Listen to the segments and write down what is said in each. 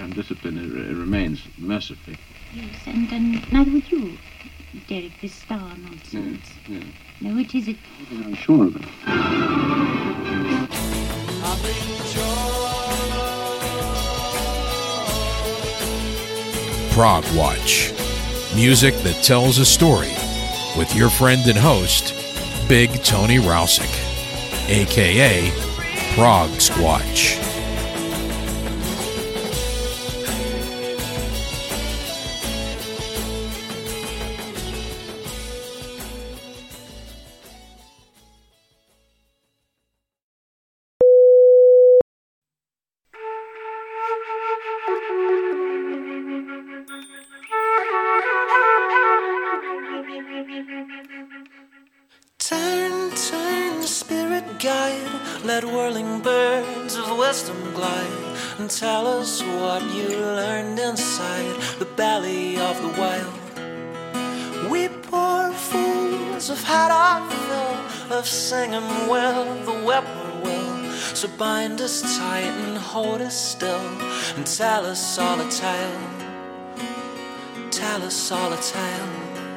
and discipline remains, mercifully. Yes, and neither would you, Derek, this star nonsense. Yeah. No, which is it? I'm sure of it. Prog Watch. Music that tells a story with your friend and host, Big Tony Rousick, a.k.a. Prog Squatch. Turn, spirit guide, let whirling birds of wisdom glide, and tell us what you learned inside the belly of the wild. We poor fools have had our fill of singing well, the whippoorwill, so bind us tight and hold us still, and tell us all a tale, tell us all a tale.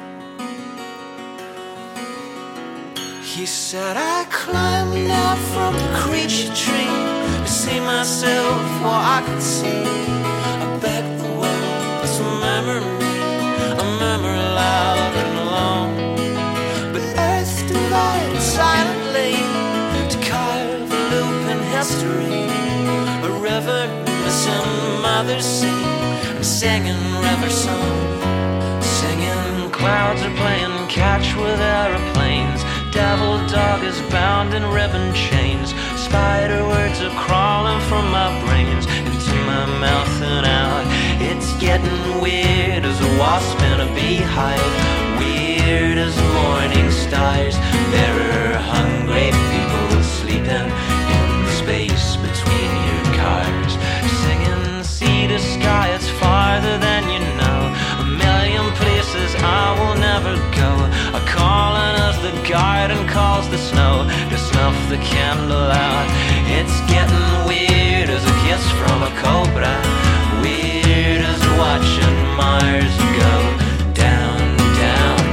He said I climbed out from the creature tree to see myself what I could see. I begged the world to murmur me, a murmur loud and long. But earth divided silently to carve a loop in history. A river missing mother's sea, and singing river song. Singing clouds are playing catch with aeroplanes. Devil dog is bound in ribbon chains. Spider words are crawling from my brains into my mouth and out. It's getting weird as a wasp in a beehive. Weird as morning stars. There are hungry people sleeping in the space between your cars. Singing sea to sky, it's farther than you know. A million places I will never go. A calling as the garden calls the snow to snuff the candle out. It's getting weird as a kiss from a cobra. Weird as watching Mars go down, down,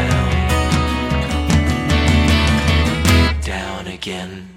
down, down again.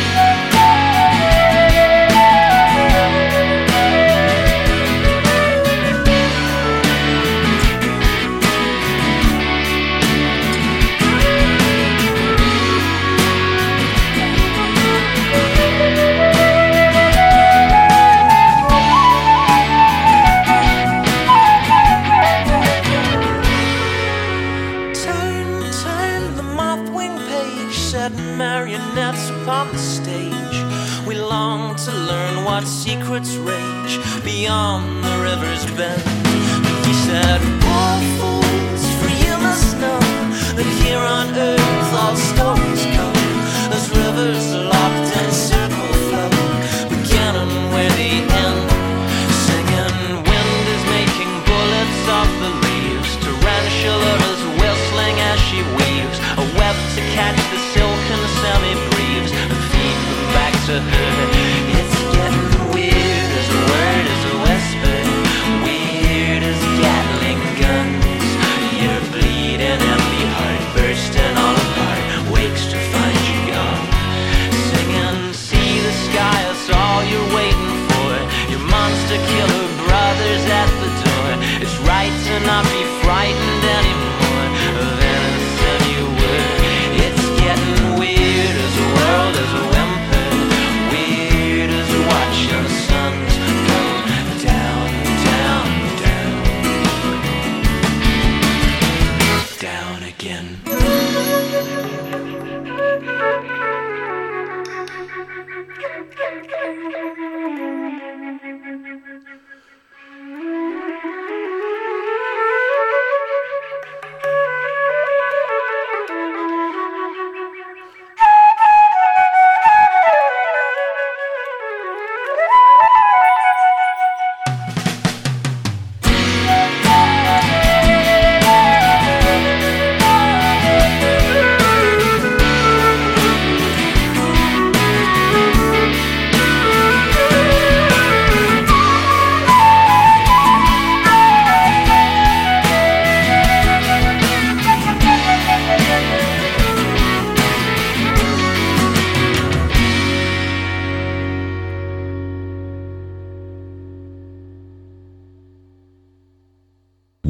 Marionettes upon the stage. We long to learn what secrets rage beyond the river's bend. He said, poor fools, for you must know that here on earth all stories go as rivers locked in circle flow, beginning where they end. Singing wind is making bullets off the leaves. Tarantula is whistling as she weaves a web to catch the silk and semi-breeze and feed them back to her. It's getting weird as a word is a whisper. Weird as Gatling guns. You're bleeding, empty heart bursting all apart. Wakes to find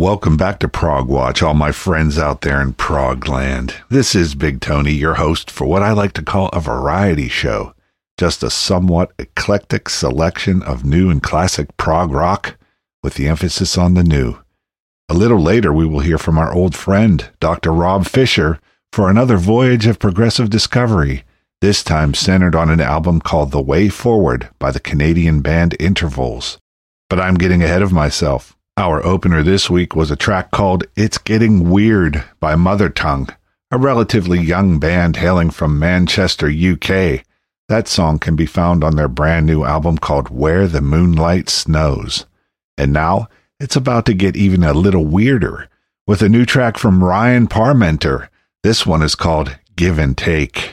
Welcome back to Prog Watch, all my friends out there in Prog land. This is Big Tony, your host for what I like to call a variety show. Just a somewhat eclectic selection of new and classic prog rock, with the emphasis on the new. A little later, we will hear from our old friend, Dr. Rob Fisher, for another voyage of progressive discovery, this time centered on an album called The Way Forward by the Canadian band Intervals. But I'm getting ahead of myself. Our opener this week was a track called It's Getting Weird by Mother Tongue, a relatively young band hailing from Manchester, UK. That song can be found on their brand new album called Where the Moonlight Snows. And now, it's about to get even a little weirder, with a new track from Ryan Parmenter. This one is called Give and Take.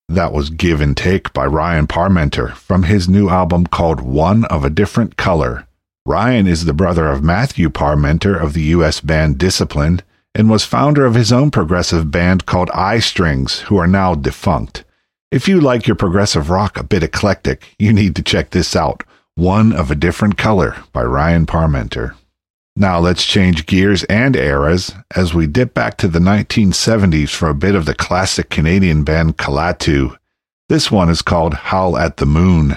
That was Give and Take by Ryan Parmenter from his new album called One of a Different Color. Ryan is the brother of Matthew Parmenter of the U.S. band Discipline and was founder of his own progressive band called Eye Strings, who are now defunct. If you like your progressive rock a bit eclectic, you need to check this out, One of a Different Color by Ryan Parmenter. Now let's change gears and eras as we dip back to the 1970s for a bit of the classic Canadian band Kalatu. This one is called Howl at the Moon.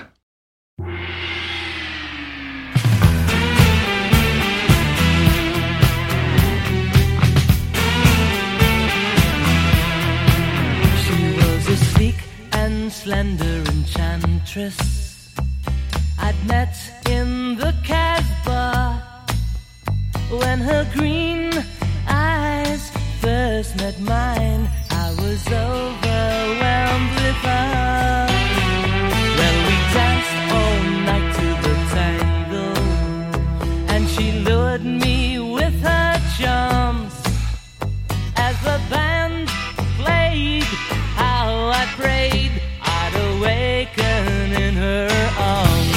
She was a sleek and slender enchantress I'd met in the Casbah. When her green eyes first met mine, I was overwhelmed with her. Well, we danced all night to the tango, and she lured me with her charms. As the band played, how I prayed I'd awaken in her arms.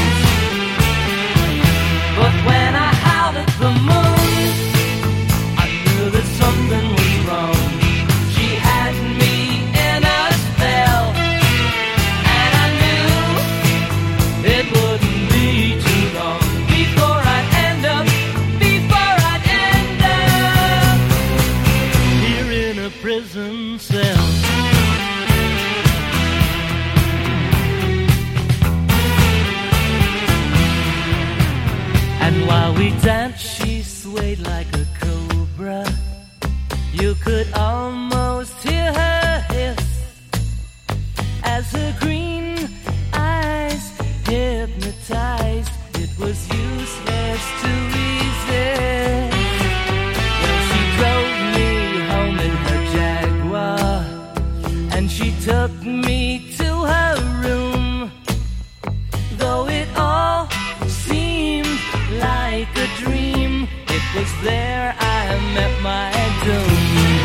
But when I howled at the moon, something was wrong. She had me in a spell, and I knew it wouldn't be too long before I'd end up here in a prison cell. And while we danced, she swayed like a cobra. You could almost hear her hiss as her green eyes hypnotized. It was useless to resist. Well, she drove me home in her Jaguar, and she took me to her room. Though it all seemed like a dream, it was there I met my doom.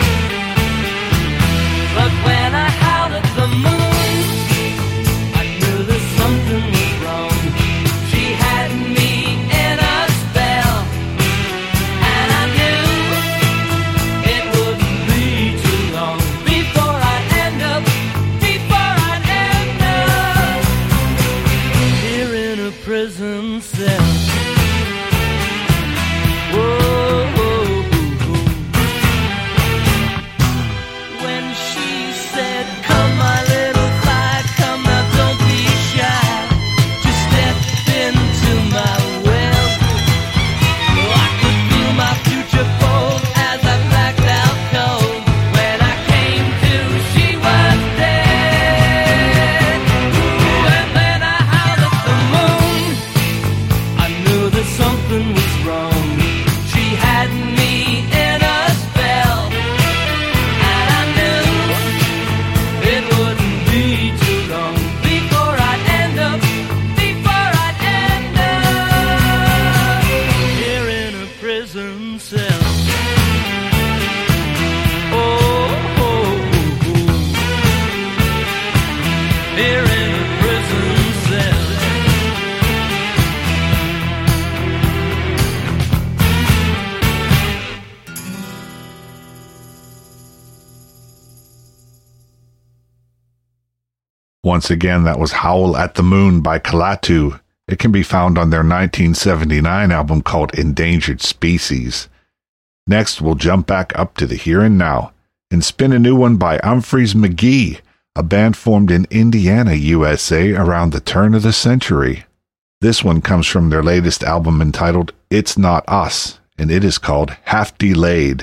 But when I howled at the moon, I knew that something was wrong. She had me in a spell, and I knew it wouldn't be too long before I'd end up here in a prison cell. Once again, that was Howl at the Moon by Kalatu. It can be found on their 1979 album called Endangered Species. Next, we'll jump back up to the here and now and spin a new one by Umphrey's McGee, a band formed in Indiana, USA around the turn of the century. This one comes from their latest album entitled It's Not Us, and it is called Half Delayed.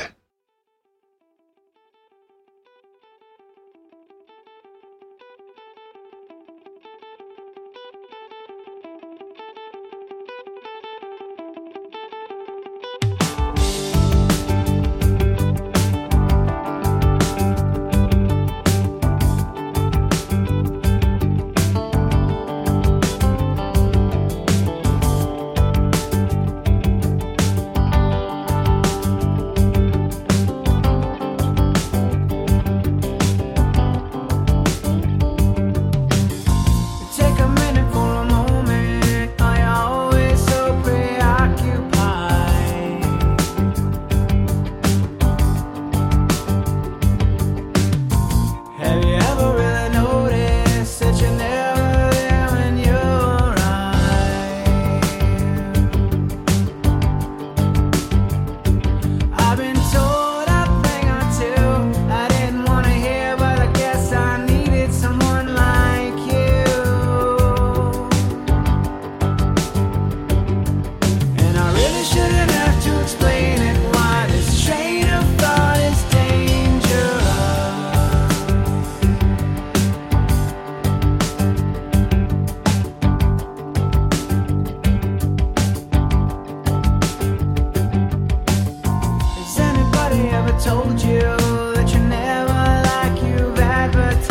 told you that you're never like you've advertised.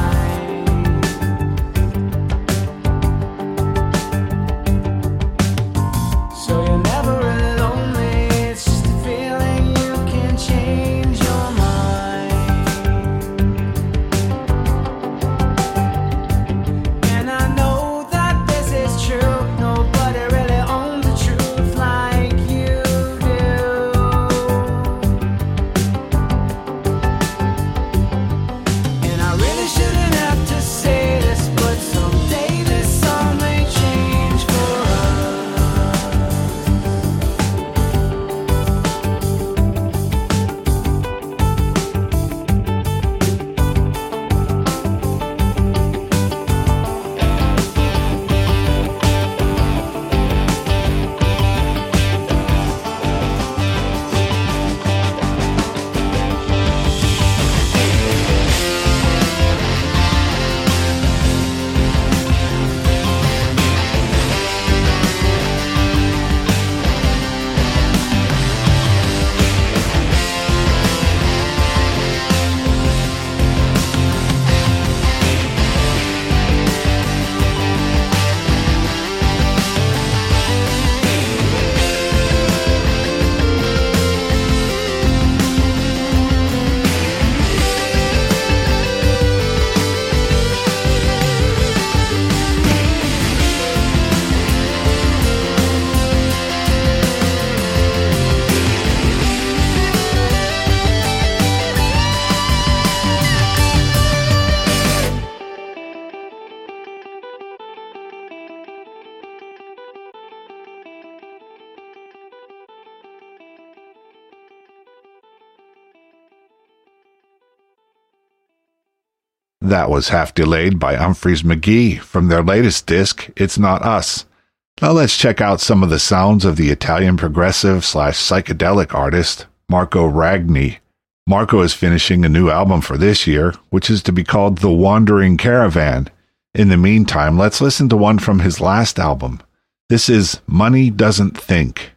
So you're never really lonely, it's just a feeling you can change your mind. And I know that this is true, nobody really owns the truth like you do. And I really shouldn't have to say this, but someday this all may change for us. That was Half Delayed by Humphreys McGee from their latest disc, It's Not Us. Now let's check out some of the sounds of the Italian progressive/psychedelic artist, Marco Ragni. Marco is finishing a new album for this year, which is to be called The Wandering Caravan. In the meantime, let's listen to one from his last album. This is Money Doesn't Think.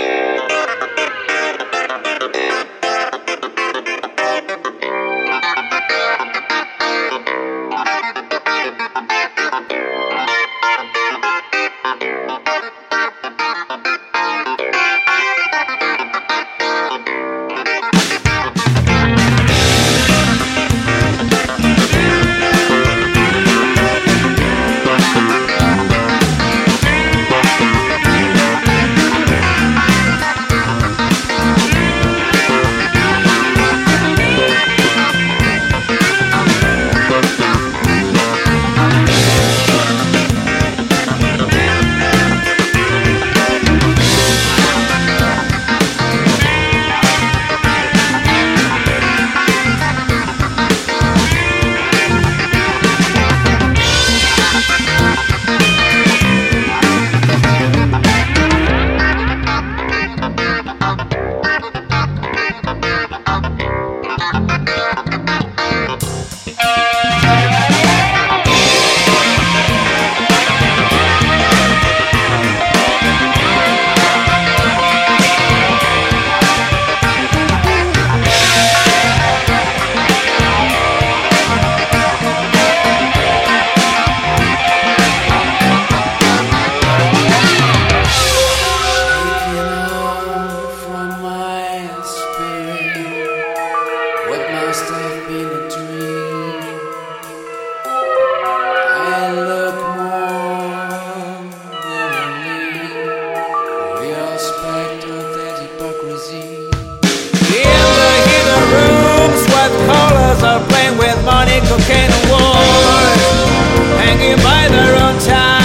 Cocaine and wars, hanging by their own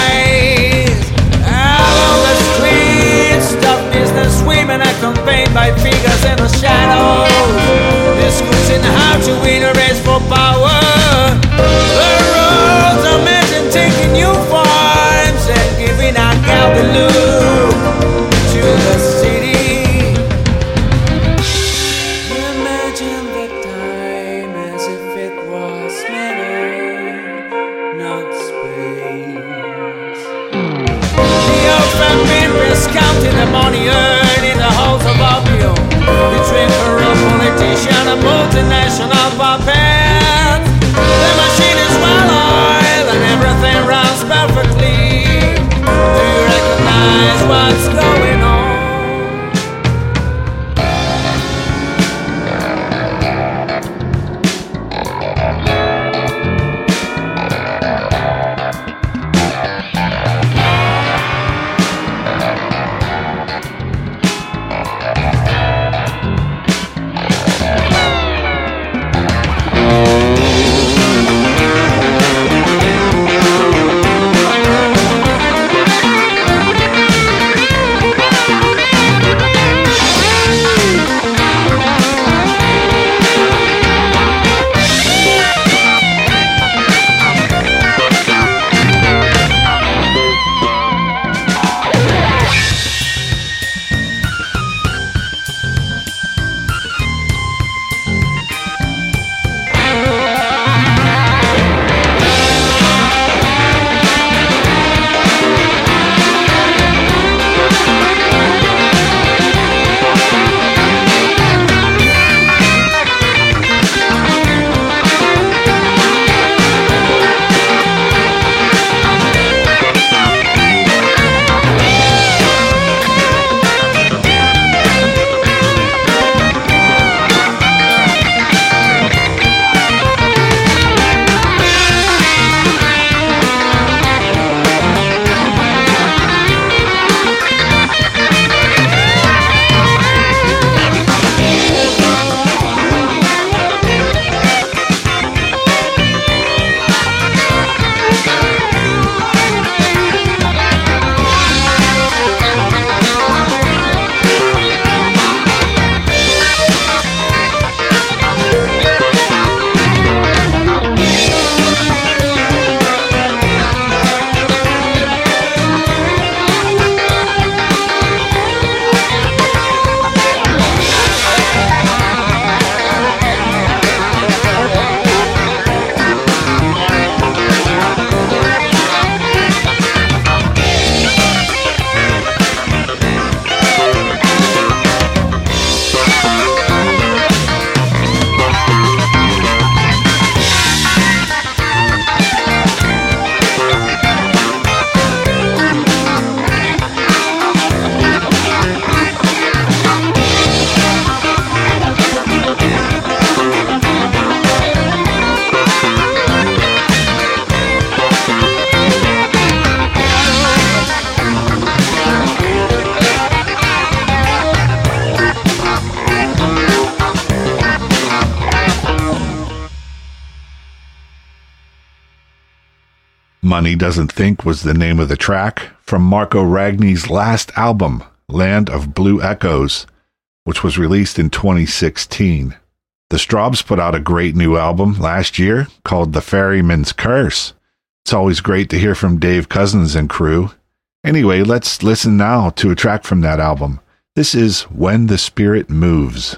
ties. Out on the streets, tough business women accompanied by figures in the shadows, discussing how to win a race for power. The roads are meant taking new forms and giving a galley look to the city. Imagine the time as if it was matter, not space. The old families counting the money earned in the halls of opium between corrupt politicians. Money Doesn't Think was the name of the track from Marco Ragni's last album, Land of Blue Echoes, which was released in 2016. The Strawbs put out a great new album last year called The Ferryman's Curse. It's always great to hear from Dave Cousins and crew. Anyway, let's listen now to a track from that album. This is When the Spirit Moves.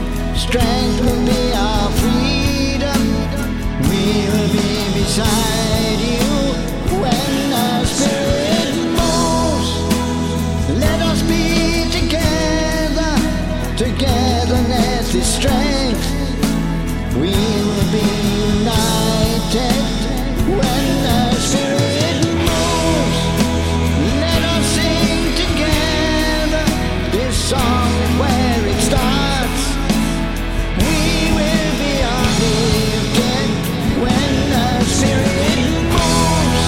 Strength will be our freedom. We will be beside togetherness is strength. We will be united when the Spirit moves. Let us sing together. This song is where it starts. We will be uplifted when the Spirit moves.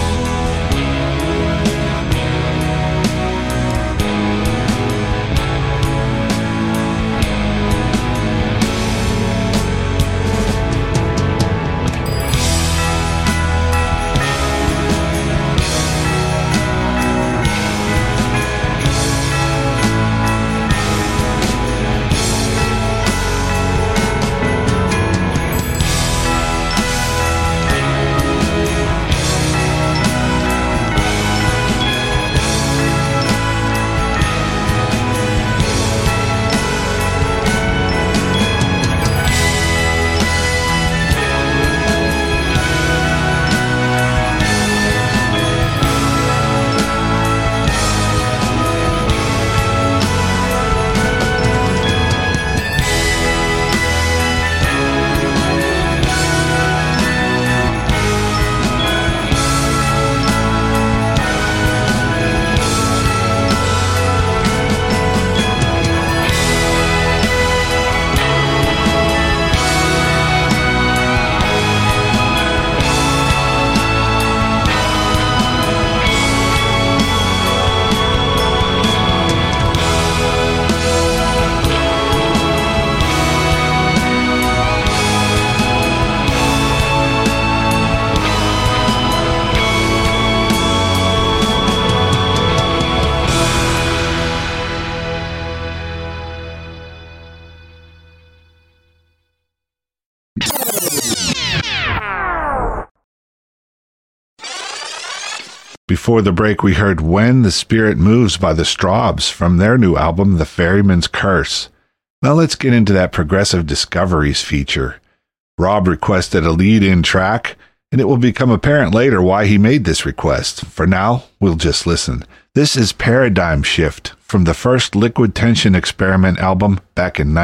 Before the break, we heard When the Spirit Moves by the Strawbs from their new album, The Ferryman's Curse. Now let's get into that Progressive Discoveries feature. Rob requested a lead-in track, and it will become apparent later why he made this request. For now, we'll just listen. This is Paradigm Shift from the first Liquid Tension Experiment album back in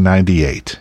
1998.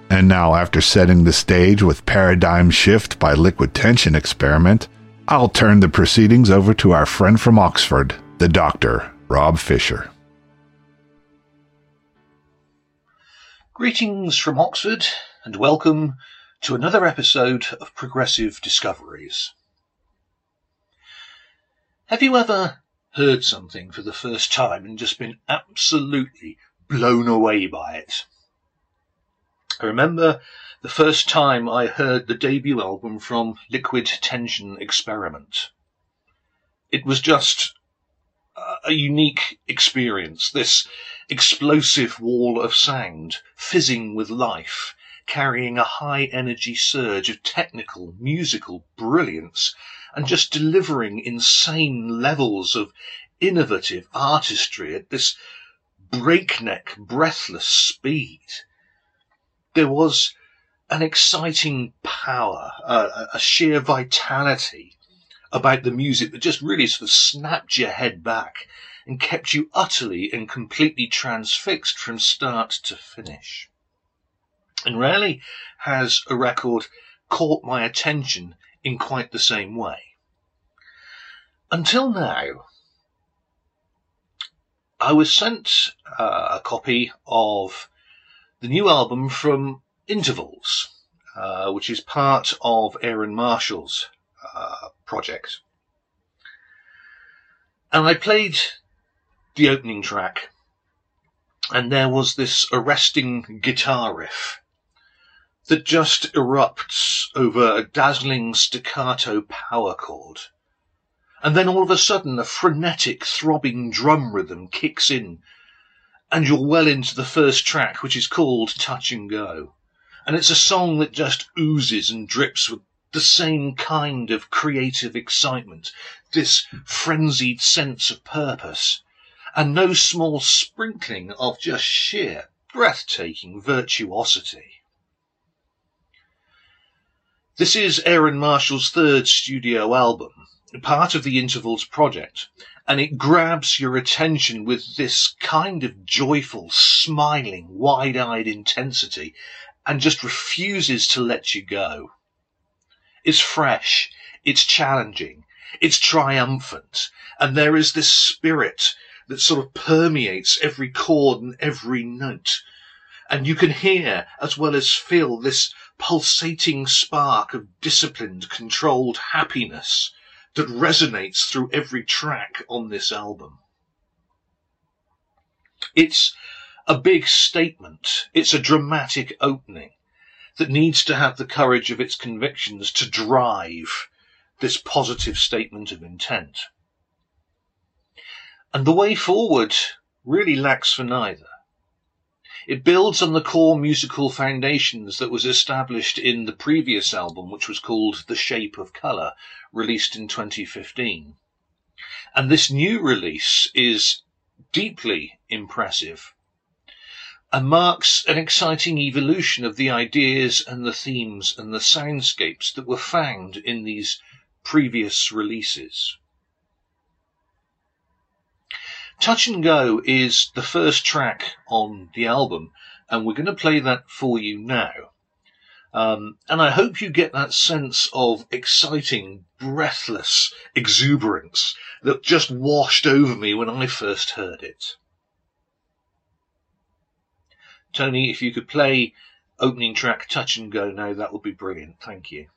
And now, after setting the stage with Paradigm Shift by Liquid Tension Experiment, I'll turn the proceedings over to our friend from Oxford, the Dr. Rob Fisher. Greetings from Oxford, and welcome to another episode of Progressive Discoveries. Have you ever heard something for the first time and just been absolutely blown away by it? I remember the first time I heard the debut album from Liquid Tension Experiment. It was just a unique experience, this explosive wall of sound, fizzing with life, carrying a high-energy surge of technical, musical brilliance, and just delivering insane levels of innovative artistry at this breakneck, breathless speed. There was an exciting power, a sheer vitality about the music that just really sort of snapped your head back and kept you utterly and completely transfixed from start to finish. And rarely has a record caught my attention in quite the same way. Until now, I was sent a copy of the new album from Intervals, which is part of Aaron Marshall's project. And I played the opening track, and there was this arresting guitar riff that just erupts over a dazzling staccato power chord. And then all of a sudden a frenetic throbbing drum rhythm kicks in, and you're well into the first track, which is called Touch and Go. And it's a song that just oozes and drips with the same kind of creative excitement, this frenzied sense of purpose, and no small sprinkling of just sheer, breathtaking virtuosity. This is Aaron Marshall's third studio album, part of the Intervals project, and it grabs your attention with this kind of joyful, smiling, wide-eyed intensity and just refuses to let you go. It's fresh, it's challenging, it's triumphant, and there is this spirit that sort of permeates every chord and every note. And you can hear, as well as feel, this pulsating spark of disciplined, controlled happiness that resonates through every track on this album. It's a big statement. It's a dramatic opening that needs to have the courage of its convictions to drive this positive statement of intent. And the way forward really lacks for neither. It builds on the core musical foundations that was established in the previous album, which was called The Shape of Colour, released in 2015. And this new release is deeply impressive and marks an exciting evolution of the ideas and the themes and the soundscapes that were found in these previous releases. Touch and Go is the first track on the album, and we're going to play that for you now. And I hope you get that sense of exciting, breathless exuberance that just washed over me when I first heard it. Tony, if you could play opening track Touch and Go now, that would be brilliant. Thank you.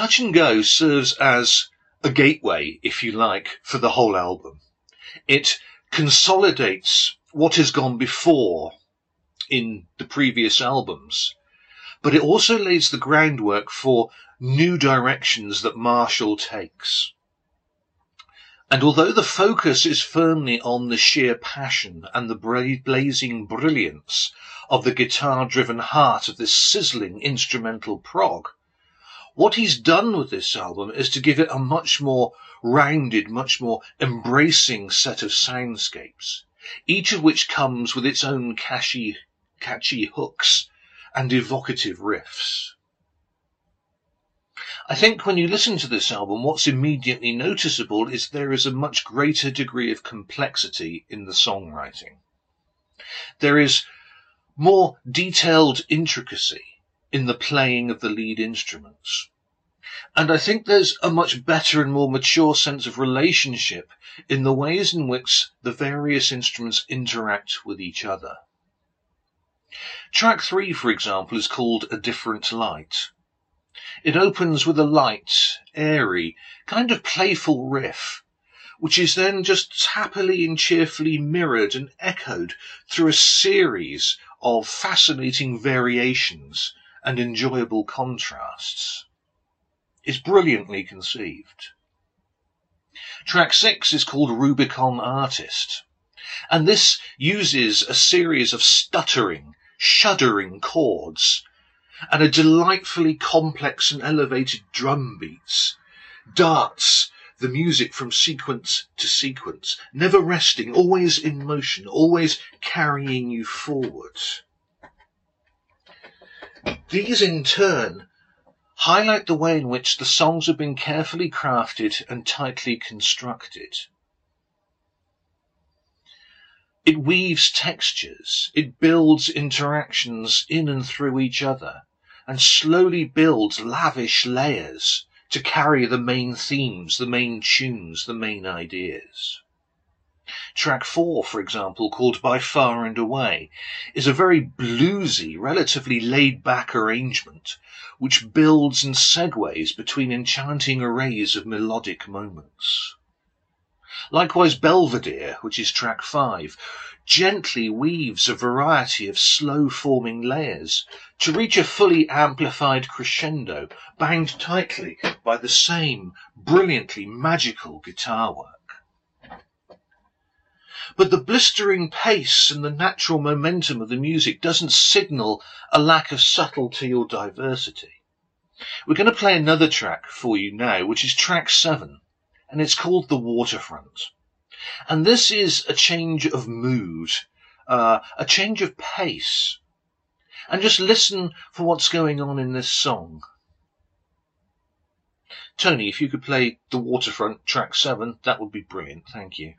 Touch and Go serves as a gateway, if you like, for the whole album. It consolidates what has gone before in the previous albums, but it also lays the groundwork for new directions that Marshall takes. And although the focus is firmly on the sheer passion and the blazing brilliance of the guitar-driven heart of this sizzling instrumental prog, what he's done with this album is to give it a much more rounded, much more embracing set of soundscapes, each of which comes with its own catchy hooks and evocative riffs. I think when you listen to this album, what's immediately noticeable is there is a much greater degree of complexity in the songwriting. There is more detailed intricacy in the playing of the lead instruments. And I think there's a much better and more mature sense of relationship in the ways in which the various instruments interact with each other. Track 3, for example, is called A Different Light. It opens with a light, airy, kind of playful riff, which is then just happily and cheerfully mirrored and echoed through a series of fascinating variations and enjoyable contrasts. It's brilliantly conceived. Track 6 is called Rubicon Artist, and this uses a series of stuttering, shuddering chords and a delightfully complex and elevated drum beats, darts the music from sequence to sequence, never resting, always in motion, always carrying you forward. These in turn highlight the way in which the songs have been carefully crafted and tightly constructed. It weaves textures, it builds interactions in and through each other, and slowly builds lavish layers to carry the main themes, the main tunes, the main ideas. Track 4, for example, called By Far and Away, is a very bluesy, relatively laid-back arrangement which builds and segues between enchanting arrays of melodic moments. Likewise, Belvedere, which is track 5, gently weaves a variety of slow-forming layers to reach a fully amplified crescendo, bound tightly by the same brilliantly magical guitar work. But the blistering pace and the natural momentum of the music doesn't signal a lack of subtlety or diversity. We're going to play another track for you now, which is track 7, and it's called The Waterfront. And this is a change of mood, a change of pace. And just listen for what's going on in this song. Tony, if you could play The Waterfront, track 7, that would be brilliant. Thank you.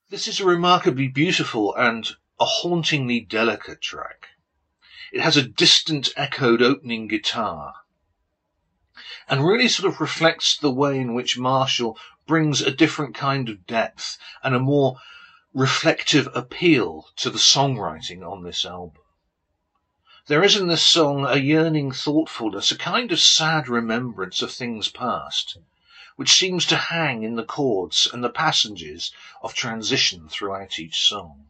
This is a remarkably beautiful and a hauntingly delicate track. It has a distant echoed opening guitar and really sort of reflects the way in which Marshall brings a different kind of depth and a more reflective appeal to the songwriting on this album. There is in this song a yearning thoughtfulness, a kind of sad remembrance of things past, which seems to hang in the chords and the passages of transition throughout each song.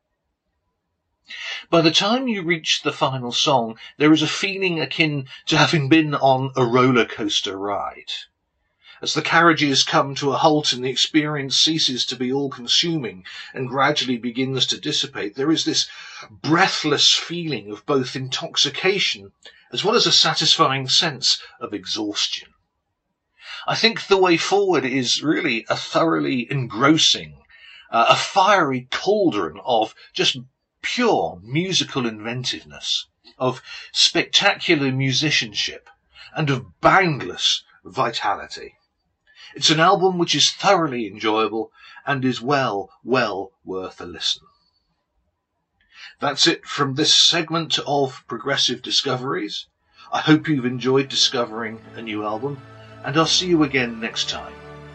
By the time you reach the final song, there is a feeling akin to having been on a roller coaster ride. As the carriages come to a halt and the experience ceases to be all-consuming and gradually begins to dissipate, there is this breathless feeling of both intoxication as well as a satisfying sense of exhaustion. I think the way forward is really a thoroughly engrossing, a fiery cauldron of just pure musical inventiveness, of spectacular musicianship, and of boundless vitality. It's an album which is thoroughly enjoyable and is well worth a listen. That's it from this segment of Progressive Discoveries. I hope you've enjoyed discovering a new album, and I'll see you again next time.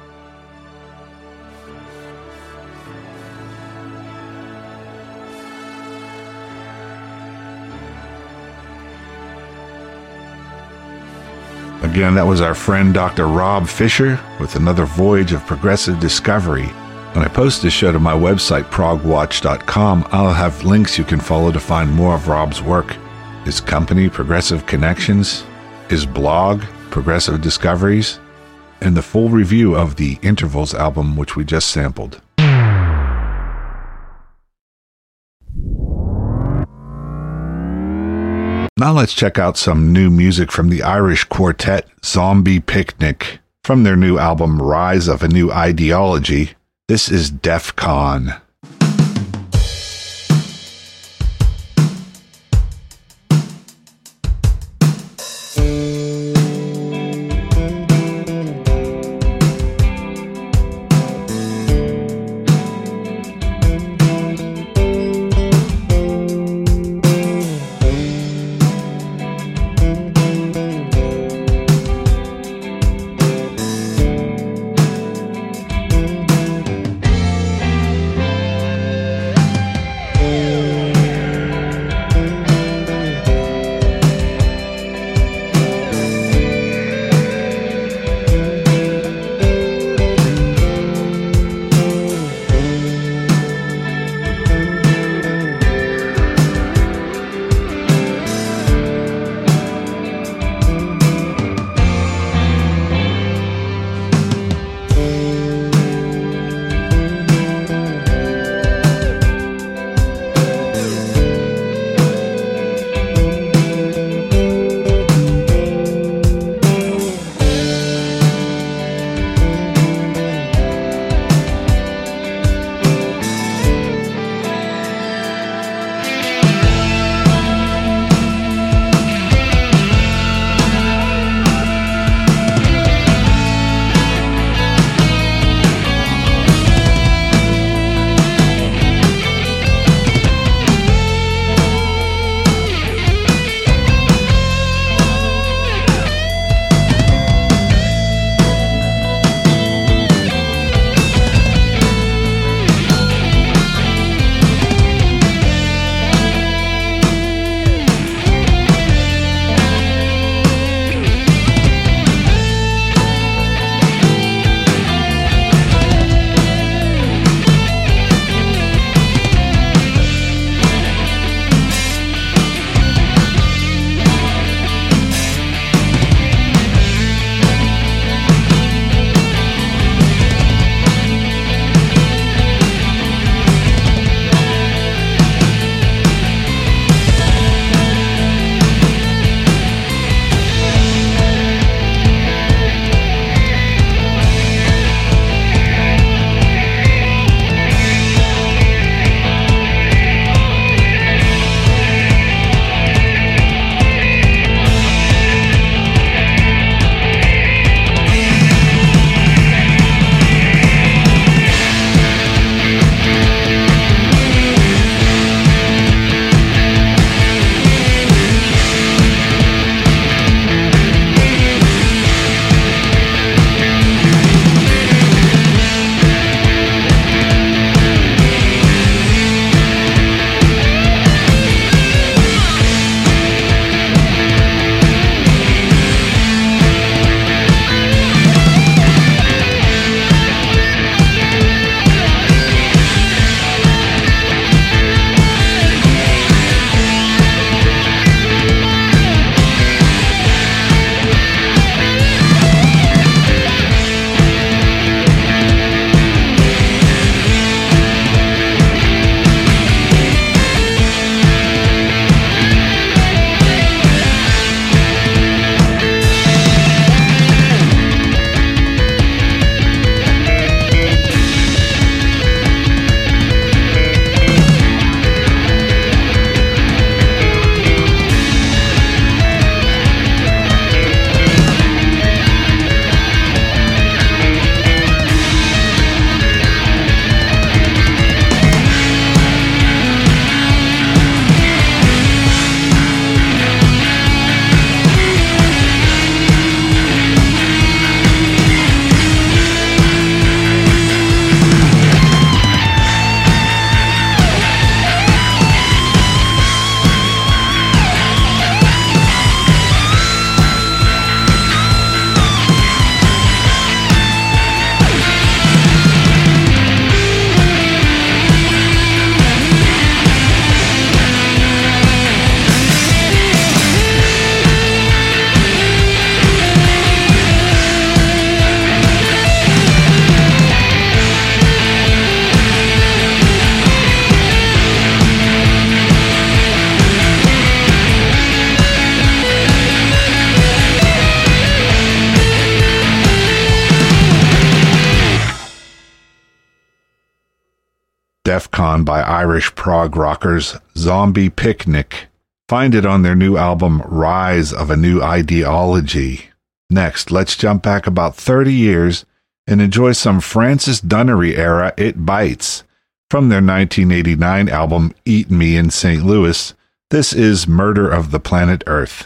Again, that was our friend Dr. Rob Fisher with another voyage of progressive discovery. When I post this show to my website, progwatch.com, I'll have links you can follow to find more of Rob's work. His company, Progressive Connections, his blog, Progressive Discoveries, and the full review of the Intervals album, which we just sampled. Now let's check out some new music from the Irish quartet Zombie Picnic. From their new album Rise of a New Ideology, this is Def Con. Defcon by Irish prog rockers Zombie Picnic. Find it on their new album Rise of a New Ideology. Next, let's jump back about 30 years and enjoy some Francis Dunnery era It Bites. From their 1989 album Eat Me in St. Louis, this is Murder of the Planet Earth.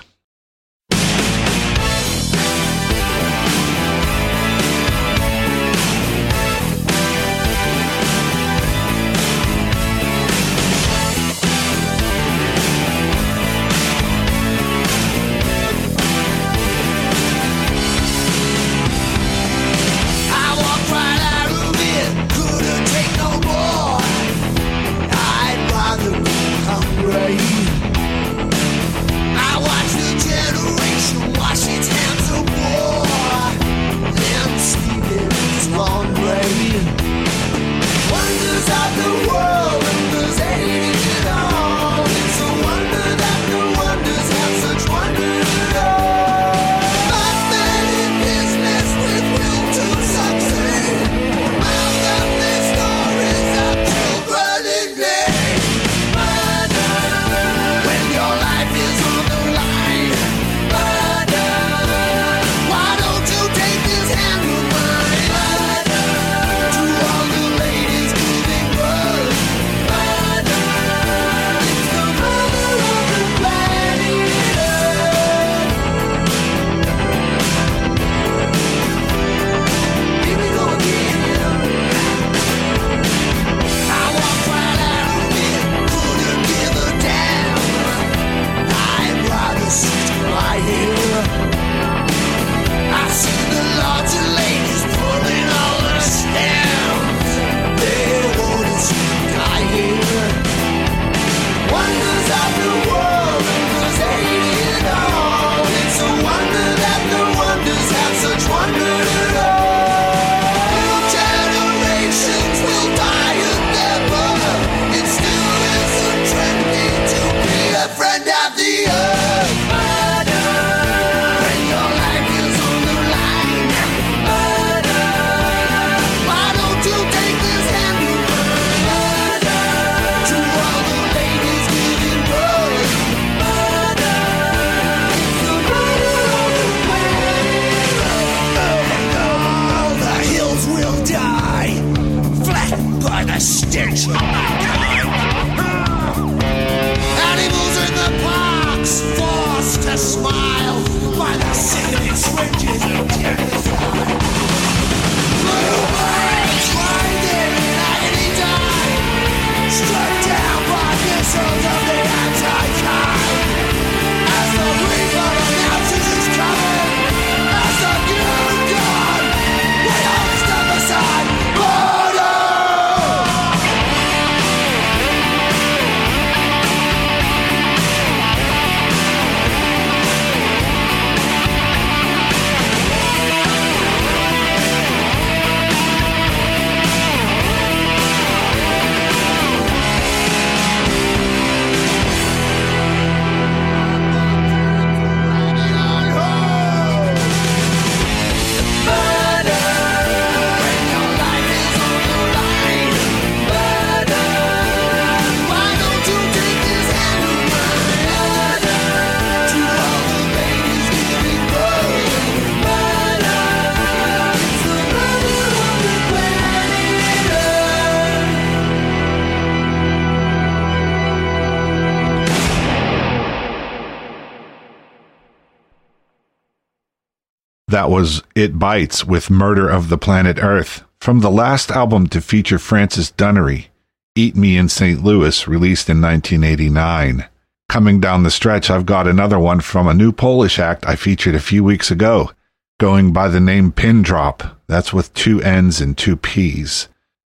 That was It Bites with Murder of the Planet Earth, from the last album to feature Francis Dunnery, Eat Me in St. Louis, released in 1989. Coming down the stretch, I've got another one from a new Polish act I featured a few weeks ago, going by the name Pin Drop. That's with 2 N's and 2 P's.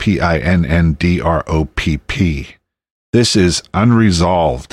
P-I-N-N-D-R-O-P-P. This is Unresolved.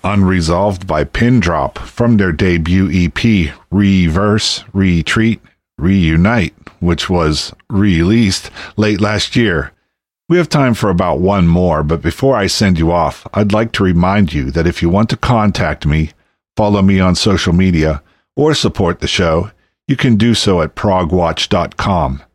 Unresolved by Pin Drop from their debut EP, Reverse, Retreat, Reunite, which was released late last year. We have time for about one more, but before I send you off, I'd like to remind you that if you want to contact me, follow me on social media, or support the show, you can do so at progwatch.com.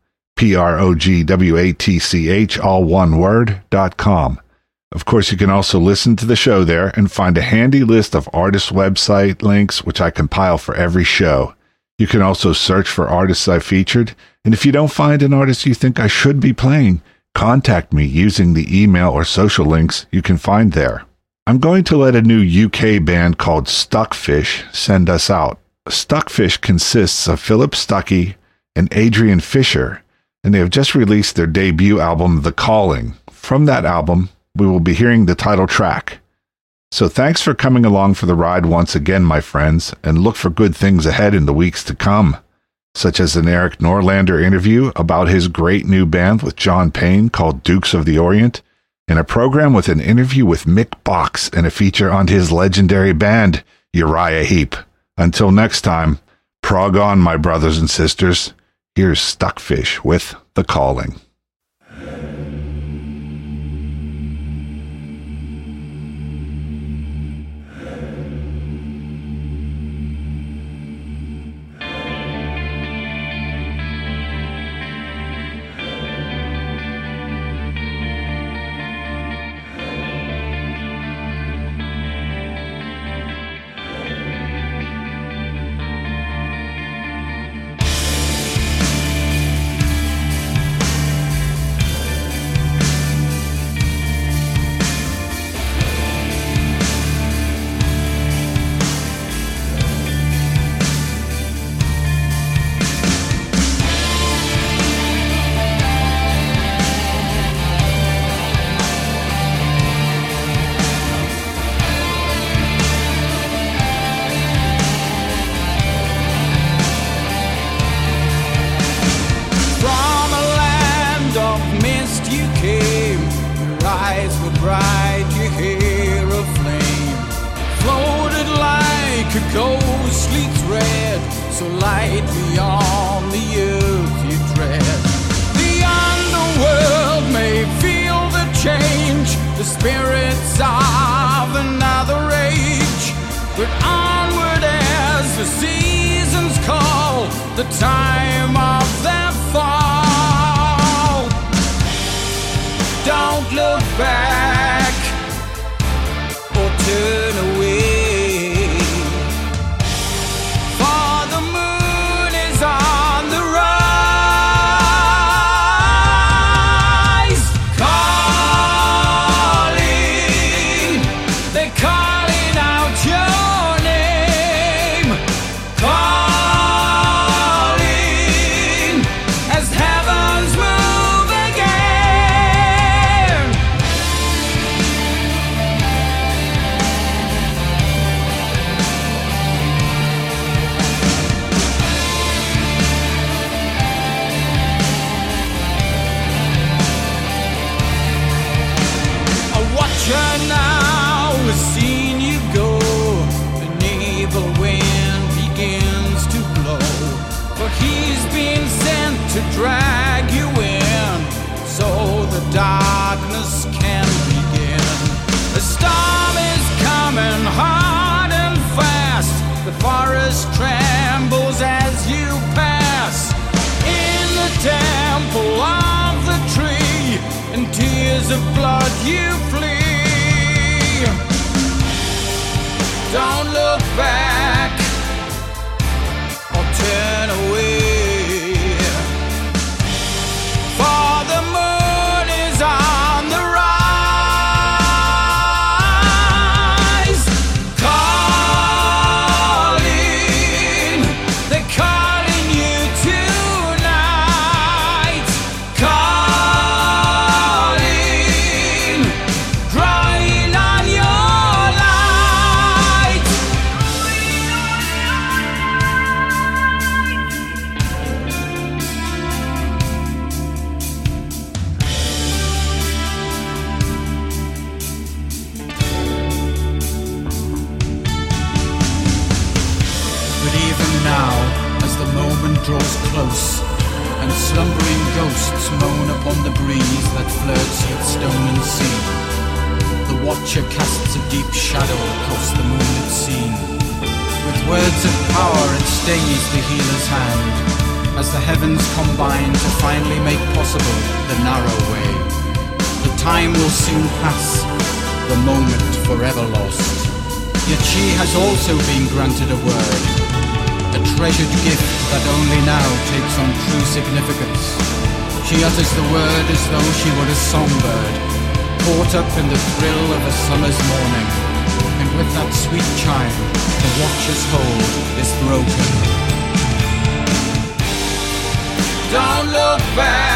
PROGWATCH, all one word, .com. Of course, you can also listen to the show there and find a handy list of artist website links, which I compile for every show. You can also search for artists I featured, and if you don't find an artist you think I should be playing, contact me using the email or social links you can find there. I'm going to let a new UK band called Stuckfish send us out. Stuckfish consists of Philip Stuckey and Adrian Fisher, and they have just released their debut album, The Calling. From that album, we will be hearing the title track. So thanks for coming along for the ride once again, my friends, and look for good things ahead in the weeks to come, such as an Eric Norlander interview about his great new band with John Payne called Dukes of the Orient, and a program with an interview with Mick Box and a feature on his legendary band, Uriah Heep. Until next time, prog on, my brothers and sisters. Here's Stuckfish with The Calling. close, and slumbering ghosts moan upon the breeze that flirts with stone and sea. The watcher casts a deep shadow across the moonlit scene. With words of power it stays the healer's hand, as the heavens combine to finally make possible the narrow way. The time will soon pass, the moment forever lost. Yet she has also been granted a word, a treasured gift that only now takes on true significance. She utters the word as though she were a songbird, caught up in the thrill of a summer's morning. And with that sweet chime, the watcher's hold is broken. Don't look back.